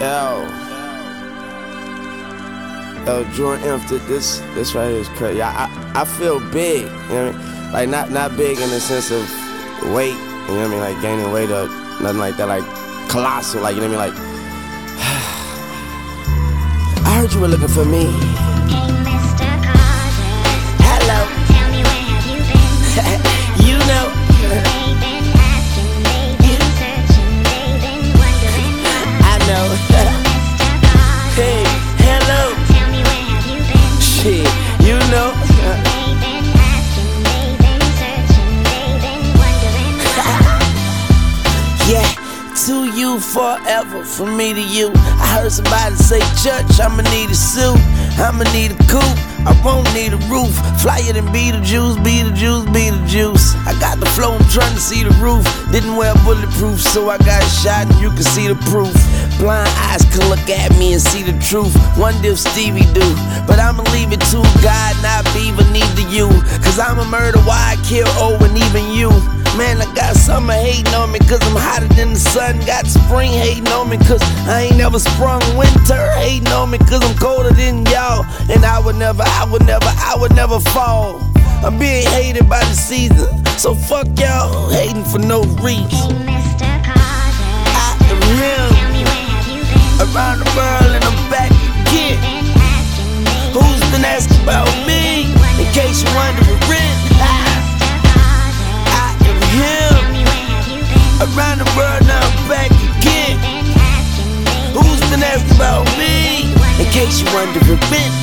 Yo, Jordan empty. This right here is crazy. I feel big, you know what I mean? Like not big in the sense of weight, you know what I mean? Like gaining weight or nothing like that, like colossal, like, you know what I mean? Like, I heard you were looking for me. Hey, Mr. Carter. Hello. Tell me, where have you been? You know. They've been asking, they've been searching, they've been wondering why. I know. Mr. Carter. Hey, hello. Tell me, where have you been? Shit, you know. They've been asking, they've been searching, they've been wondering why. Yeah, to you forever, from me to you. I heard somebody say, Church, I'ma need a suit, I'ma need a coupe, I won't need a roof. Flyer than Beetlejuice, Beetlejuice, Beetlejuice. I got the flow, I'm trying to see the roof. Didn't wear bulletproof, so I got shot and you can see the proof. Blind eyes can look at me and see the truth. Wonder if Stevie do, but I'ma leave it to God, not Beaver, neither you. Cause I'm a murder, why I kill and even you. Man, I got summer hating on me cause I'm hotter than the sun. Got spring hating on me cause I ain't never sprung. Winter hating on me cause I'm colder than y'all. And I would never fall. I'm being hated by the season, so fuck y'all hating for no reason. Hey, Mr. Carter. I am him, Tell me, where have you been? around the world and I'm back again. They've been asking, they've Who's been been asking about me? In case you wondering, I am him, around the world now I'm back again. Who's been asking about me? In case you wondering,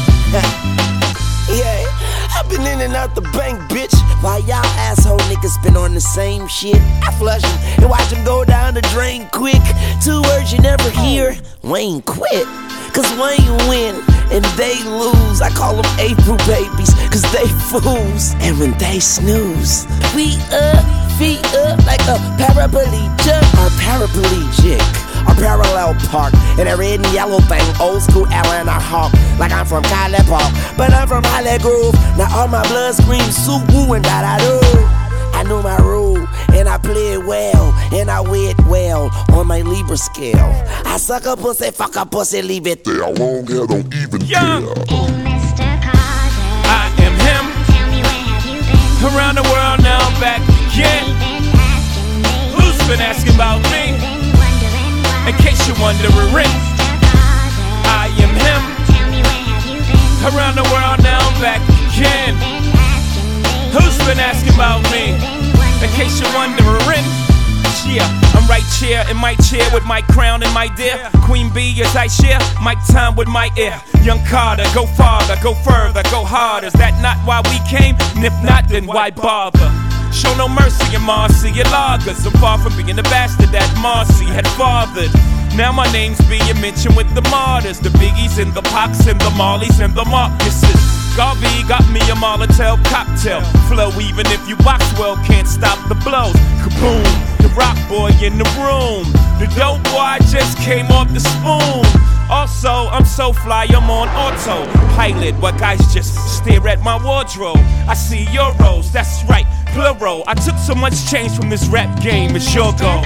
yeah, I've been in and out the bank, bitch. While y'all asshole niggas been on the same shit. I flush them and watch them go down the drain quick. 2 words you never hear, Wayne quit. Cause Wayne win and they lose. I call them April babies cause they fools. And when they snooze, we up, feet up like a paraplegic or paraplegic. A parallel park in a red and yellow thing, old school Atlanta Hawk. Like I'm from College Park, but I'm from Holly Grove. Now all my blood screams Suwu and da-da-do. I know my role, and I play it well, and I weigh it well on my Libra scale. I suck a pussy, fuck a pussy, leave it there. Long hair don't even Hey, Mr. Carter. I am him. Tell me, where have you been? Around the world now I'm back again. They've been asking, they've Who's been asking about me? been wondering why. In case you're wondering, Mr. Carter. I am him. Tell me, where have you been? Around the world now I'm back again. They've been asking, they've Who's been asking about me? In case you're wondering, yeah, I'm right here in my chair with my crown and my dear Queen Bee as I share my time with my ear. Young Carter, go farther, go further, go harder. Is that not why we came? And if not, then why bother? Show no mercy in Marcy and lagers. I'm far from being the bastard that Marcy had fathered. Now my name's being mentioned with the martyrs, the Biggies and the Pops and the Marleys and the Marcuses. Garvey got me a Molotov cocktail flow. Even if you box well, can't stop the blows. Kaboom, the rock boy in the room. The dope boy just came off the spoon. Also, I'm so fly, I'm on autopilot. What guys just stare at my wardrobe. I see euros, that's right, plural. I took so much change from this rap game, it's your goal.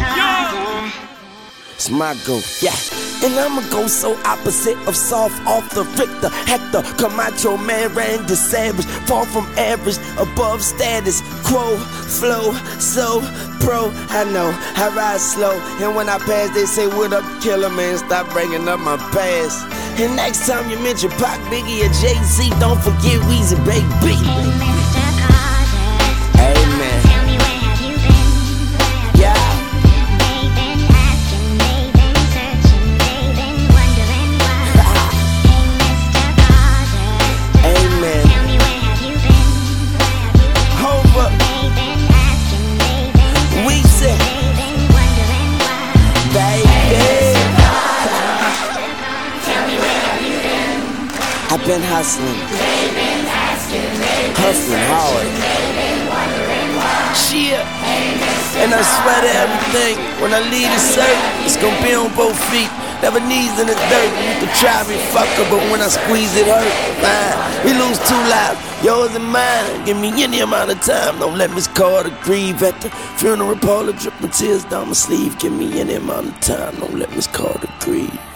It's my goal, yeah. And I'ma go so opposite of soft off the Richter, Hector, Camacho, man, Randy Savage. Far from average, above status quo, flow, so pro. I know, I ride slow, and when I pass, they say, what up, killer, man, stop bringing up my past. And next time you mention Pac, Biggie, or Jay-Z, don't forget Weezy, baby. Hey, Mr. Carter. Amen. Tell me, where have you been? Yeah. They've been asking, they've been searching, they've been wondering why. Hey, Mr. Carter. Amen. Tell me, where have you been? Hold up. They've been asking, they've been Weezy, they've been wondering why. baby. I've been hustling. Hustling hard. Shit. And I swear to everything, when I leave this earth, it's gonna be on both feet. Never knees in the dirt. You can try me, fucker, but when I squeeze it hurt. Fine. We lose 2 lives, yours and mine. Give me any amount of time. Don't let Miss Carter grieve at the funeral parlor. Dripping tears down my sleeve. Give me any amount of time. Don't let Miss Carter grieve.